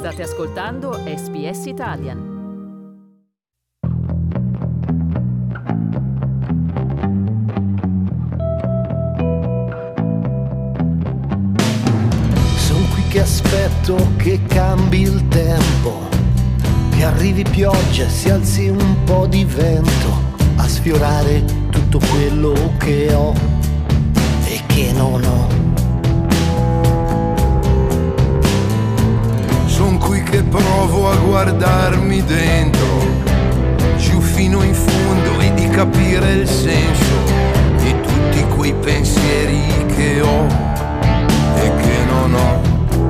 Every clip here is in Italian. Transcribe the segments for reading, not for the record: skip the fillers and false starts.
State ascoltando SBS Italian. Sono qui che aspetto che cambi il tempo, che arrivi pioggia, si alzi un po' di vento, a sfiorare tutto quello che ho e che non ho. Son qui che provo a guardarmi dentro, giù fino in fondo, e di capire il senso di tutti quei pensieri che ho e che non ho.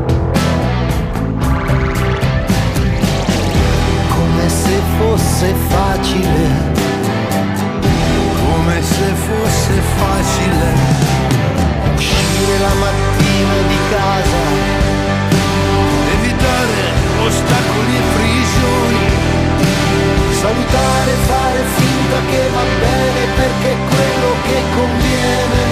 Come se fosse facile, come se fosse facile uscire la mattina di casa, evitare ostacoli e prigioni, salutare, fare finta che va bene perché è quello che conviene.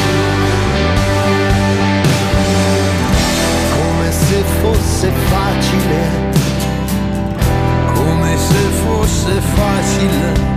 Come se fosse facile, come se fosse facile.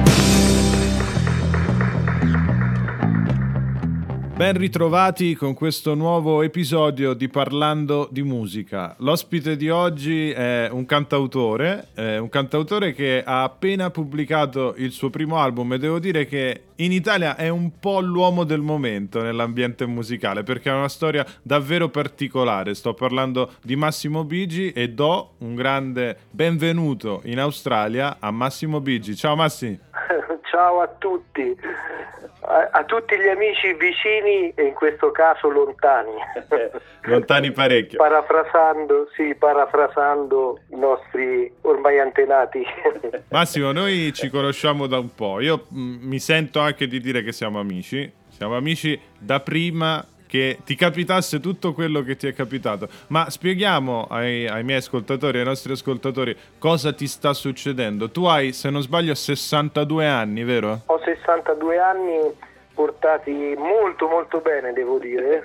Ben ritrovati con questo nuovo episodio di Parlando di Musica. L'ospite di oggi è un cantautore che ha appena pubblicato il suo primo album, e devo dire che in Italia è un po' l'uomo del momento nell'ambiente musicale, perché ha una storia davvero particolare. Sto parlando di Massimo Bigi e do un grande benvenuto in Australia a Massimo Bigi. Ciao Massi! Ciao a tutti, a tutti gli amici vicini e in questo caso lontani. Lontani parecchio. Parafrasando i nostri ormai antenati. Massimo, noi ci conosciamo da un po'. Io mi sento anche di dire che siamo amici da prima che ti capitasse tutto quello che ti è capitato. Ma spieghiamo ai miei ascoltatori, ai nostri ascoltatori, cosa ti sta succedendo. Tu hai, se non sbaglio, 62 anni, vero? Ho 62 anni portati molto molto bene, devo dire.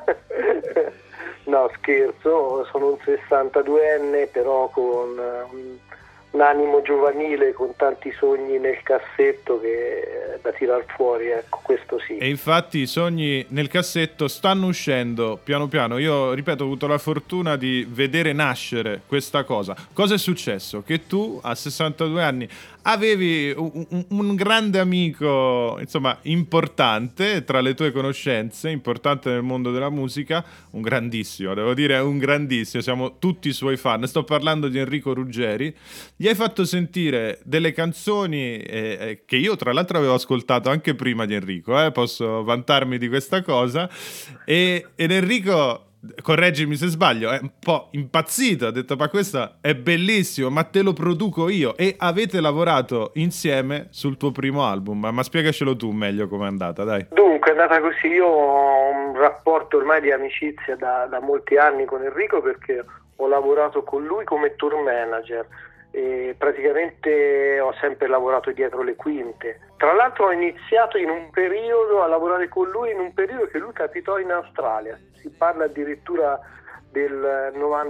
No, scherzo, sono un 62enne però con un animo giovanile, con tanti sogni nel cassetto che da tirar fuori, ecco, questo sì. E infatti i sogni nel cassetto stanno uscendo piano piano. Io, ripeto, ho avuto la fortuna di vedere nascere questa cosa. Cosa è successo? Che tu a 62 anni avevi un grande amico, insomma, importante tra le tue conoscenze, importante nel mondo della musica, un grandissimo, devo dire, un grandissimo, siamo tutti suoi fan. Sto parlando di Enrico Ruggeri. Gli hai fatto sentire delle canzoni che io tra l'altro avevo ascoltato anche prima di Enrico, posso vantarmi di questa cosa, ed Enrico, correggimi se sbaglio, è un po' impazzito, ha detto ma questo è bellissimo, ma te lo produco io, e avete lavorato insieme sul tuo primo album. Ma spiegacelo tu meglio com'è andata, dai. Dunque è andata così, io ho un rapporto ormai di amicizia da molti anni con Enrico, perché ho lavorato con lui come tour manager e praticamente ho sempre lavorato dietro le quinte. Tra l'altro ho iniziato a lavorare con lui in un periodo che lui capitò in Australia. Si parla addirittura del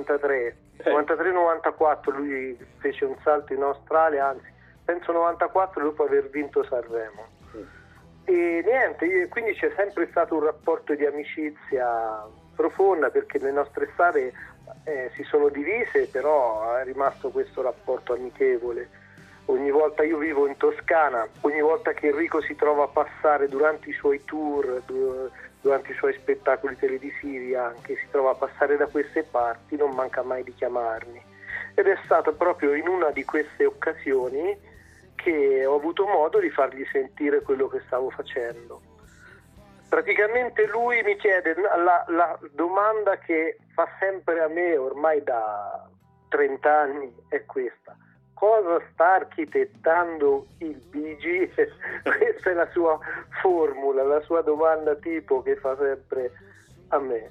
93-94, lui fece un salto in Australia, anzi penso 94, dopo aver vinto Sanremo. E niente, quindi c'è sempre stato un rapporto di amicizia profonda, perché le nostre strade si sono divise, però è rimasto questo rapporto amichevole. Ogni volta, io vivo in Toscana, ogni volta che Enrico si trova a passare durante i suoi tour, durante i suoi spettacoli televisivi anche, si trova a passare da queste parti, non manca mai di chiamarmi. Ed è stato proprio in una di queste occasioni che ho avuto modo di fargli sentire quello che stavo facendo. Praticamente lui mi chiede la domanda che fa sempre a me ormai da 30 anni, è questa: cosa sta architettando il Bigi? Questa è la sua formula, la sua domanda tipo che fa sempre a me.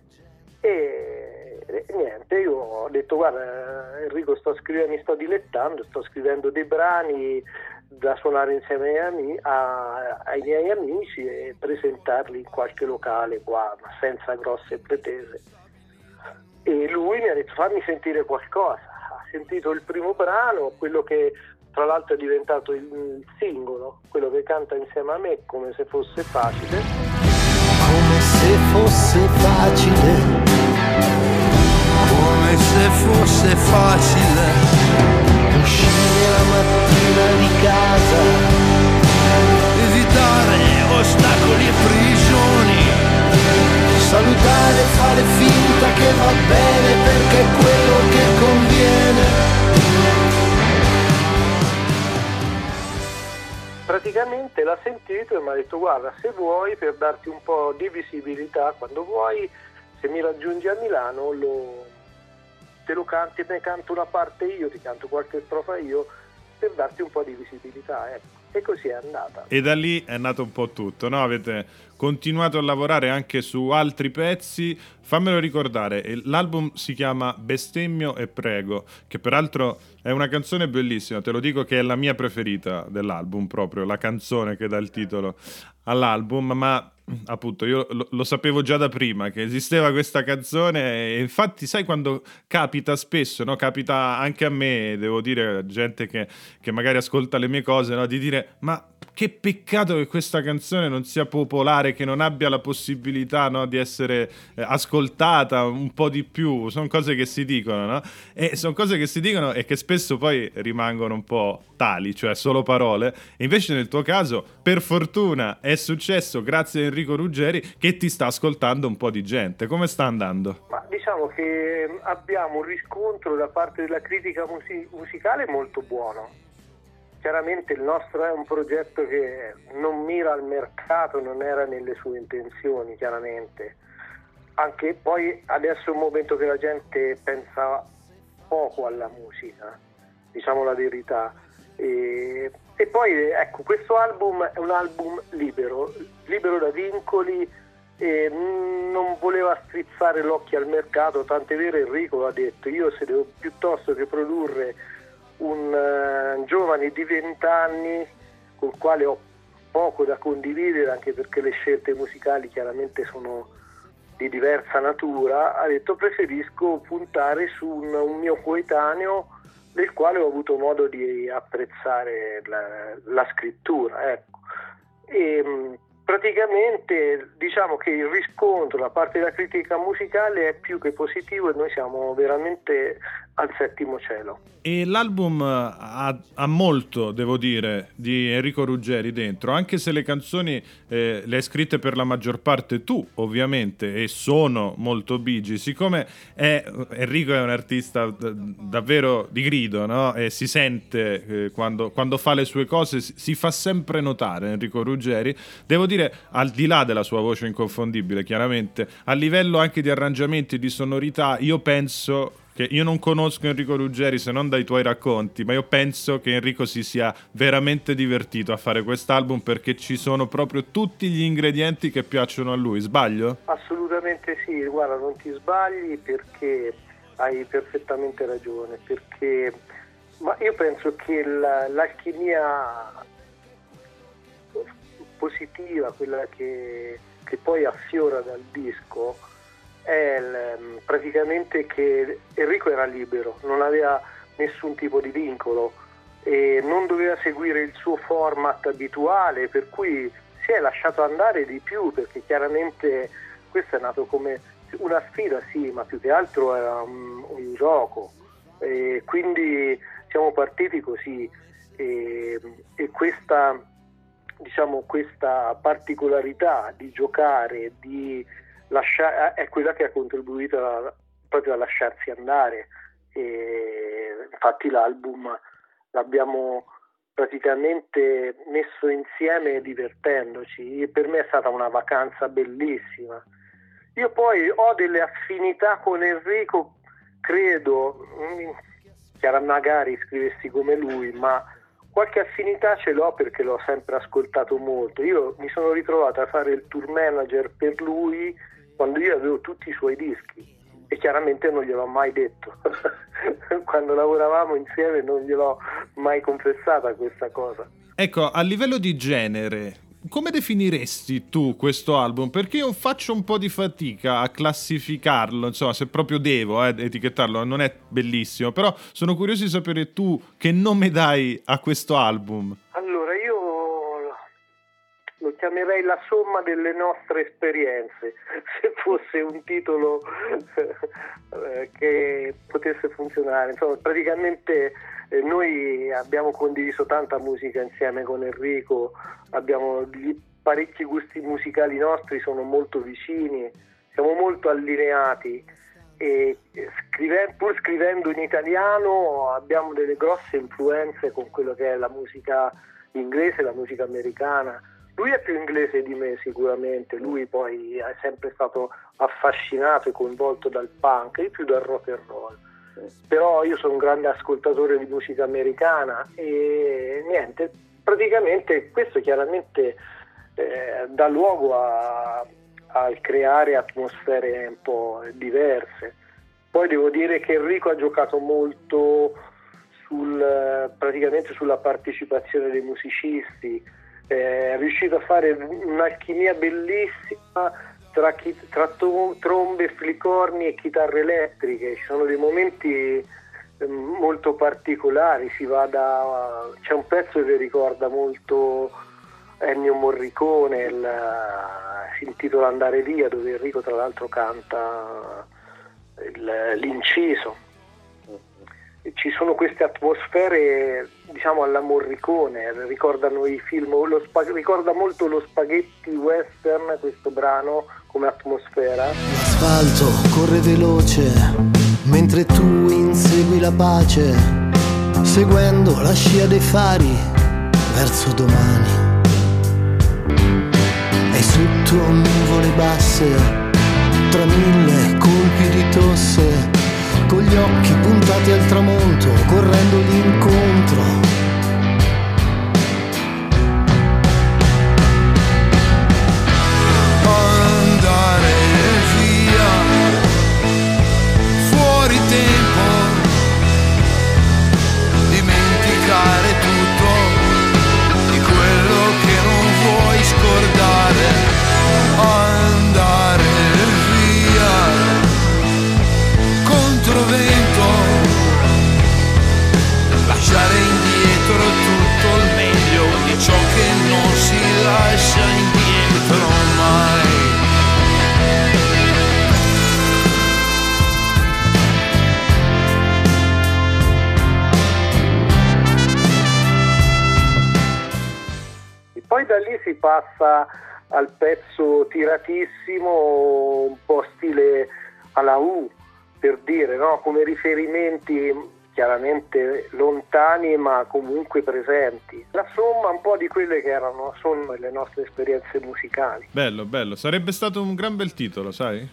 E niente, io ho detto guarda Enrico, mi sto dilettando, sto scrivendo dei brani da suonare insieme ai miei amici e presentarli in qualche locale qua, ma senza grosse pretese. E lui mi ha detto fammi sentire qualcosa. sentito il primo brano, quello che tra l'altro è diventato il singolo, quello che canta insieme a me, Come se fosse facile. Come se fosse facile, come se fosse facile uscire la mattina di casa, evitare ostacoli e prigioni, salutare e fare finta che va bene perché è quello che conviene. Praticamente l'ha sentito e mi ha detto: guarda, se vuoi, per darti un po' di visibilità, quando vuoi, se mi raggiungi a Milano te lo canti, ne canto una parte io, ti canto qualche strofa io, per darti un po' di visibilità, ecco. E così è andata. E da lì è nato un po' tutto, no? Avete continuato a lavorare anche su altri pezzi. Fammelo ricordare, l'album si chiama Bestemmio e Prego, che peraltro è una canzone bellissima, te lo dico che è la mia preferita dell'album, proprio la canzone che dà il titolo all'album, ma appunto io lo sapevo già da prima che esisteva questa canzone, e infatti sai quando capita spesso, no? Capita anche a me, devo dire, gente che magari ascolta le mie cose, no? Di dire: ma che peccato che questa canzone non sia popolare, che non abbia la possibilità, no, di essere ascoltata un po' di più. Sono cose che si dicono, no? E sono cose che si dicono e che spesso poi rimangono un po' tali, cioè solo parole. E invece nel tuo caso, per fortuna, è successo grazie a Enrico Ruggeri che ti sta ascoltando un po' di gente. Come sta andando? Ma diciamo che abbiamo un riscontro da parte della critica musicale molto buono. Chiaramente il nostro è un progetto che non mira al mercato, non era nelle sue intenzioni, chiaramente. Anche poi adesso è un momento che la gente pensa poco alla musica, diciamo la verità. E poi ecco, questo album è un album libero da vincoli, e non voleva strizzare l'occhio al mercato, tant'è vero Enrico l'ha detto: io se devo piuttosto che produrre un giovane di 20 anni col quale ho poco da condividere, anche perché le scelte musicali chiaramente sono di diversa natura, ha detto preferisco puntare su un mio coetaneo del quale ho avuto modo di apprezzare la scrittura, ecco. E praticamente diciamo che il riscontro da parte della critica musicale è più che positivo e noi siamo veramente al settimo cielo. E l'album ha molto, devo dire, di Enrico Ruggeri dentro, anche se le canzoni le hai scritte per la maggior parte tu, ovviamente, e sono molto bigi. Siccome Enrico è un artista davvero di grido, no? E si sente quando fa le sue cose, si fa sempre notare Enrico Ruggeri. Devo dire, al di là della sua voce inconfondibile, chiaramente, a livello anche di arrangiamenti e di sonorità, io penso che io non conosco Enrico Ruggeri se non dai tuoi racconti, ma io penso che Enrico si sia veramente divertito a fare quest'album, perché ci sono proprio tutti gli ingredienti che piacciono a lui. Sbaglio? Assolutamente sì, guarda, non ti sbagli, perché hai perfettamente ragione, ma io penso che l'alchimia positiva, quella che poi affiora dal disco, è praticamente che Enrico era libero, non aveva nessun tipo di vincolo e non doveva seguire il suo format abituale, per cui si è lasciato andare di più, perché chiaramente questo è nato come una sfida, sì, ma più che altro era un gioco, e quindi siamo partiti così, e questa, diciamo, questa particolarità di giocare, di è quella che ha contribuito proprio a lasciarsi andare, e infatti l'album l'abbiamo praticamente messo insieme divertendoci, e per me è stata una vacanza bellissima. Io poi ho delle affinità con Enrico, credo, magari scrivessi come lui, ma qualche affinità ce l'ho perché l'ho sempre ascoltato molto. Io mi sono ritrovato a fare il tour manager per lui quando io avevo tutti i suoi dischi, e chiaramente non gliel'ho mai detto. Quando lavoravamo insieme non gliel'ho mai confessata questa cosa. Ecco, a livello di genere, come definiresti tu questo album? Perché io faccio un po' di fatica a classificarlo, insomma, se proprio devo etichettarlo, non è bellissimo, però sono curioso di sapere tu che nome dai a questo album. Allora, io lo chiamerei la somma delle nostre esperienze, se fosse un titolo che potesse funzionare. Insomma, praticamente noi abbiamo condiviso tanta musica insieme con Enrico, abbiamo parecchi gusti musicali nostri, sono molto vicini, siamo molto allineati e pur scrivendo in italiano abbiamo delle grosse influenze con quello che è la musica inglese, la musica americana. Lui è più inglese di me sicuramente, lui poi è sempre stato affascinato e coinvolto dal punk, io più dal rock and roll. Però io sono un grande ascoltatore di musica americana e niente, praticamente questo chiaramente dà luogo a creare atmosfere un po' diverse. Poi devo dire che Enrico ha giocato molto praticamente sulla partecipazione dei musicisti, è riuscito a fare un'alchimia bellissima tra trombe, flicorni e chitarre elettriche. Ci sono dei momenti molto particolari, c'è un pezzo che ricorda molto Ennio Morricone, si intitola Andare via, dove Enrico tra l'altro canta l'inciso. Ci sono queste atmosfere, diciamo, alla Morricone, ricordano i film, ricorda molto lo spaghetti western questo brano come atmosfera. L'asfalto corre veloce mentre tu insegui la pace, seguendo la scia dei fari verso domani. E sotto nuvole basse, tra mille colpi di tosse, con gli occhi puntati al tramonto, correndo l'incontro. Andare via, fuori tempo, dimenticare tutto di quello che non vuoi scordare. Andare via, controvento, lasciare indietro tutto il meglio di ciò che non si lascia indietro mai. E poi da lì si passa al pezzo tiratissimo, un po' stile alla U, per dire, no? Come riferimenti chiaramente lontani ma comunque presenti. La somma un po' di quelle che sono le nostre esperienze musicali. Bello, bello. Sarebbe stato un gran bel titolo, sai?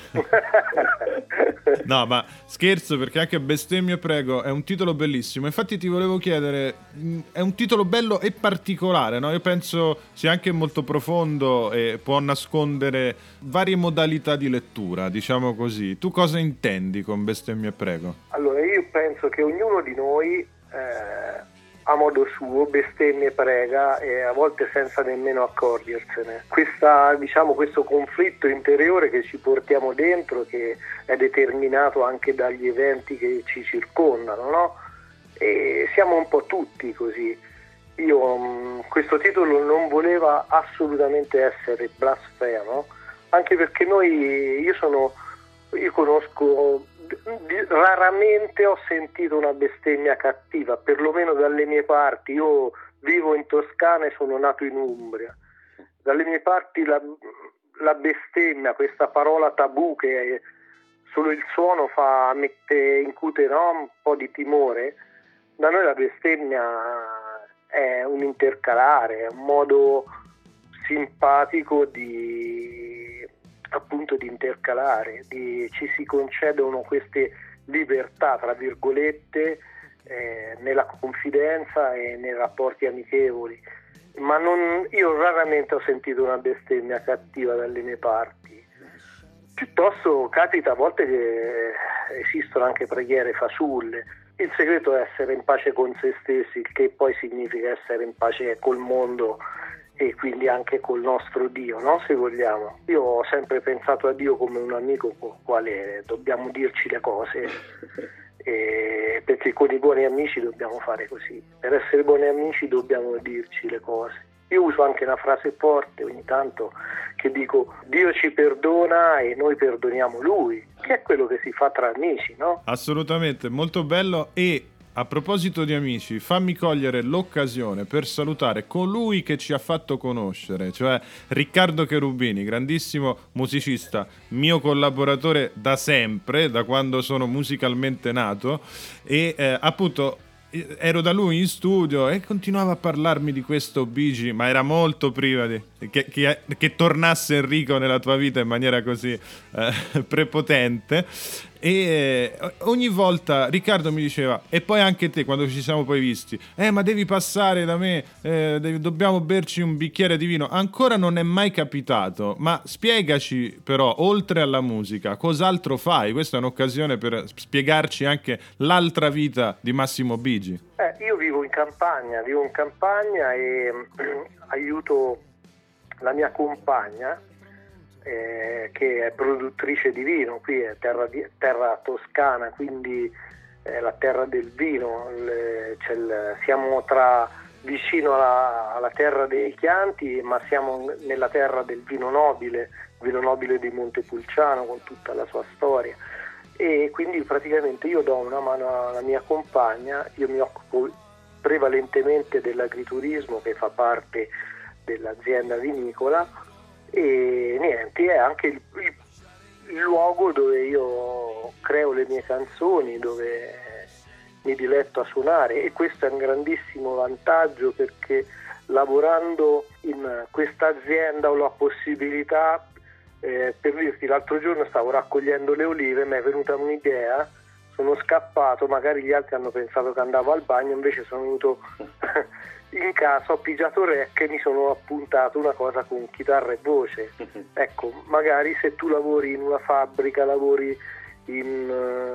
No, ma scherzo, perché anche Bestemmio Prego è un titolo bellissimo. Infatti ti volevo chiedere, è un titolo bello e particolare, no? Io penso sia anche molto profondo e può nascondere varie modalità di lettura, diciamo così. Tu cosa intendi con Bestemmio Prego? Allora, io penso che ognuno di noi a modo suo bestemmia e prega, e a volte senza nemmeno accorgersene. Questo conflitto interiore che ci portiamo dentro, che è determinato anche dagli eventi che ci circondano, no? E siamo un po' tutti così. Questo titolo non voleva assolutamente essere blasfemo, anche perché io conosco, raramente ho sentito una bestemmia cattiva, perlomeno dalle mie parti. Io vivo in Toscana e sono nato in Umbria. Dalle mie parti la bestemmia, questa parola tabù che solo il suono incute, no? Un po' di timore. Da noi la bestemmia è un intercalare, è un modo simpatico appunto di intercalare, ci si concedono queste libertà, tra virgolette, nella confidenza e nei rapporti amichevoli. Ma io raramente ho sentito una bestemmia cattiva dalle mie parti. Piuttosto capita a volte che esistono anche preghiere fasulle. Il segreto è essere in pace con se stessi, il che poi significa essere in pace col mondo e quindi anche col nostro Dio, no? Se vogliamo. Io ho sempre pensato a Dio come un amico con il quale dobbiamo dirci le cose, perché con i buoni amici dobbiamo fare così. Per essere buoni amici dobbiamo dirci le cose. Io uso anche una frase forte ogni tanto che dico: Dio ci perdona e noi perdoniamo Lui, che è quello che si fa tra amici, no? Assolutamente, molto bello. E a proposito di amici, fammi cogliere l'occasione per salutare colui che ci ha fatto conoscere, cioè Riccardo Cherubini, grandissimo musicista, mio collaboratore da sempre, da quando sono musicalmente nato, e appunto ero da lui in studio e continuava a parlarmi di questo Bee Gees, ma era molto prima che tornasse Enrico nella tua vita in maniera così prepotente. E ogni volta Riccardo mi diceva: e poi anche te, quando ci siamo poi visti, ma devi passare da me, dobbiamo berci un bicchiere di vino. Ancora non è mai capitato, ma spiegaci però, oltre alla musica, cos'altro fai? Questa è un'occasione per spiegarci anche l'altra vita di Massimo Bigi. Io vivo in campagna e aiuto la mia compagna, che è produttrice di vino. Qui è terra toscana, quindi è la terra del vino. Siamo vicino alla terra dei Chianti, ma siamo nella terra del vino nobile di Montepulciano, con tutta la sua storia. E quindi praticamente io do una mano alla mia compagna. Io mi occupo prevalentemente dell'agriturismo, che fa parte dell'azienda vinicola, e niente, è anche il luogo dove io creo le mie canzoni, dove mi diletto a suonare, e questo è un grandissimo vantaggio, perché lavorando in questa azienda ho la possibilità, per dirti, l'altro giorno stavo raccogliendo le olive, mi è venuta un'idea, sono scappato, magari gli altri hanno pensato che andavo al bagno, invece sono venuto in casa, ho pigiato rec e mi sono appuntato una cosa con chitarra e voce. Ecco, magari se tu lavori in una fabbrica, lavori in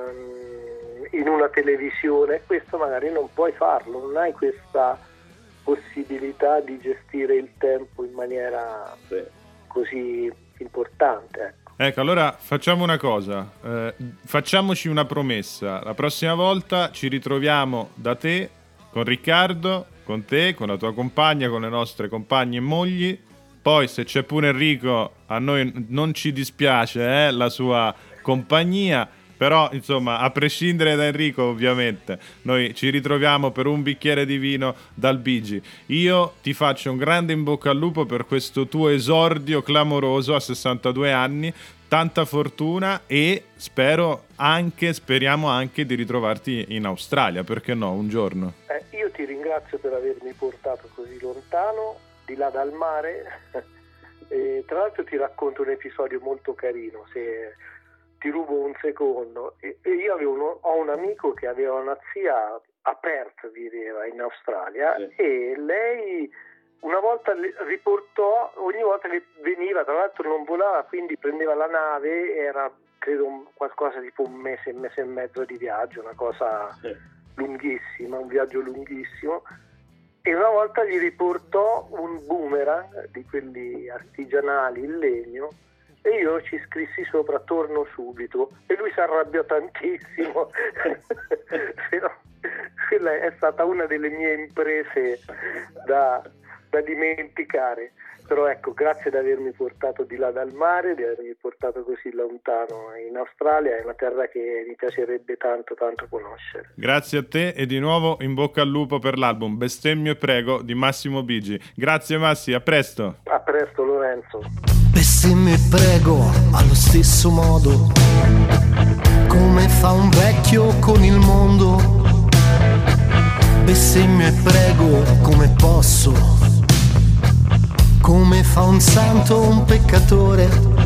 una televisione, questo magari non puoi farlo, non hai questa possibilità di gestire il tempo in maniera così importante. Ecco, allora facciamo una cosa, facciamoci una promessa: la prossima volta ci ritroviamo da te, con Riccardo, con te, con la tua compagna, con le nostre compagne e mogli. Poi se c'è pure Enrico, a noi non ci dispiace la sua compagnia, però insomma, a prescindere da Enrico, ovviamente noi ci ritroviamo per un bicchiere di vino dal Bee Gees. Io ti faccio un grande in bocca al lupo per questo tuo esordio clamoroso a 62 anni, tanta fortuna, e speriamo anche di ritrovarti in Australia, perché no, un giorno. Io ti ringrazio per avermi portato così lontano, di là dal mare. E tra l'altro ti racconto un episodio molto carino, se ti rubo un secondo. Io ho un amico che aveva una zia a Perth, viveva in Australia, e lei una volta riportò, ogni volta che veniva, tra l'altro non volava, quindi prendeva la nave, era credo qualcosa tipo un mese e mezzo di viaggio, una cosa lunghissima, un viaggio lunghissimo, e una volta gli riportò un boomerang di quelli artigianali in legno, e io ci scrissi sopra "torno subito", e lui si arrabbiò tantissimo. Però quella è stata una delle mie imprese da dimenticare. Però ecco, grazie di avermi portato di là dal mare, di avermi portato così lontano in Australia, è una terra che mi piacerebbe tanto conoscere. Grazie a te, e di nuovo in bocca al lupo per l'album Bestemmio e Prego di Massimo Bigi. Grazie Massi, a presto. A presto Lorenzo. Bestemmio e prego allo stesso modo, come fa un vecchio con il mondo. Bestemmio e prego come posso, come fa un santo un peccatore.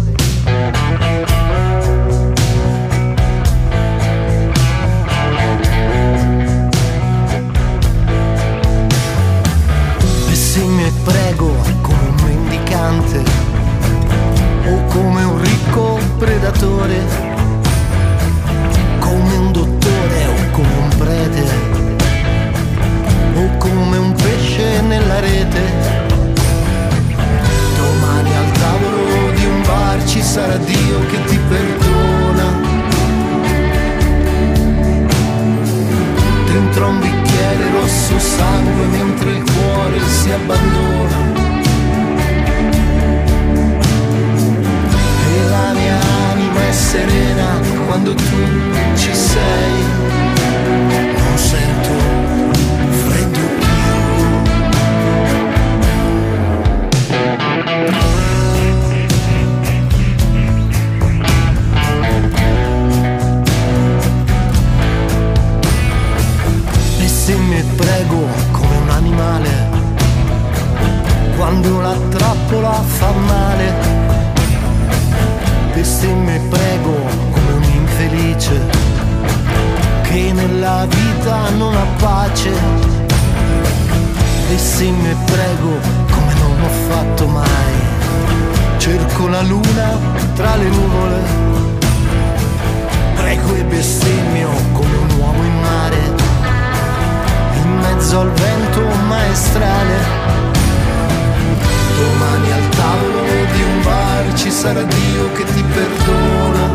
Bestemmio e prego come un mendicante, o come un ricco predatore, come un dottore o come un prete, o come un pesce nella rete. dentro un bicchiere rosso sangue mentre il cuore si abbandona. E la mia anima è serena quando tu ci sei, non sento freddo più. E se mi prego come un animale quando la trappola fa male, bestemmio e prego come un infelice che nella vita non ha pace. Bestemmio e prego come non ho fatto mai, cerco la luna tra le nuvole. Prego e bestemmio come un uomo in mare, in mezzo al vento maestrale. Domani al tavolo di un bar ci sarà Dio che ti perdona.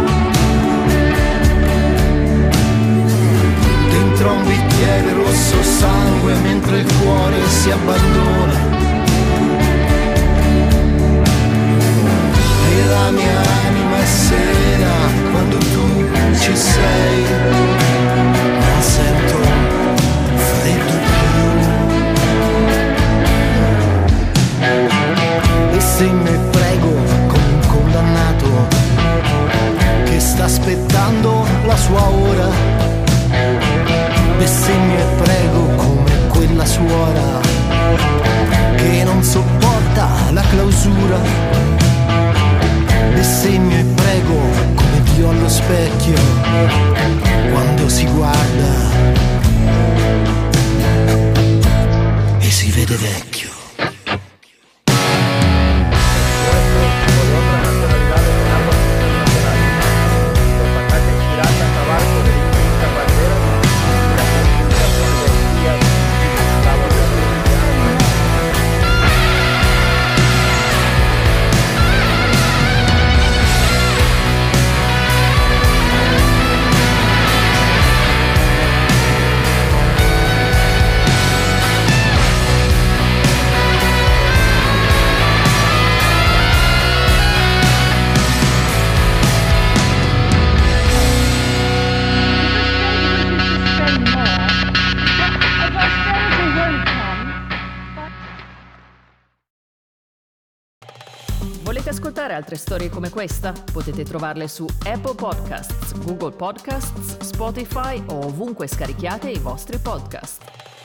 Dentro a un bicchiere rosso sangue mentre il cuore si abbandona. E la mia anima è serena quando tu ci sei, non sento freddo più. E se mi prego come un condannato che sta aspettando la sua ora, bestemmio e prego come quella suora che non sopporta la clausura. Bestemmio e prego come Dio allo specchio quando si guarda e si vede vecchio. Volete ascoltare altre storie come questa? Potete trovarle su Apple Podcasts, Google Podcasts, Spotify o ovunque scarichiate i vostri podcast.